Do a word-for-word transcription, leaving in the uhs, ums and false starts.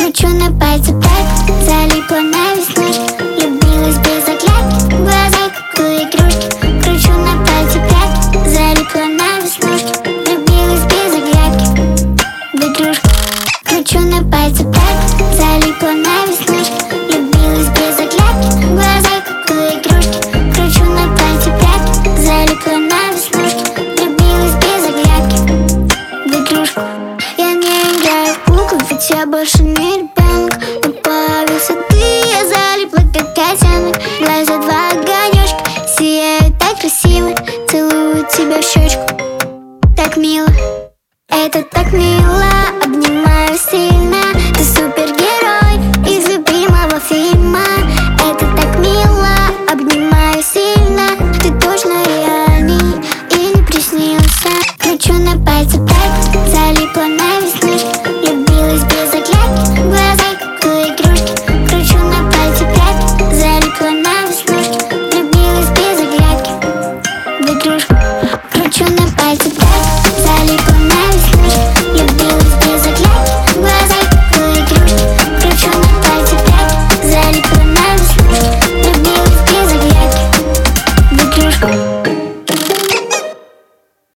Кручу на пальце так, залипла на веснушке. Влюбилась без оглядки, в глаза как у игрушки. Кручу на пальце так, залипла на веснушке. Влюбилась без оглядки в игрушку. Кручу на пальце так, залипла на веснушке. Влюбилась без оглядки, в глаза как у игрушки. Кручу на пальце так, залипла на веснушке. Влюбилась без оглядки в игрушку. Я не играю в куклу, ведь я больше не ребенок. Но появился ты, я залипла как котенок. Глаза два огонёшка, сияют так красиво. Целую тебя в щечку, так мило, это так мило.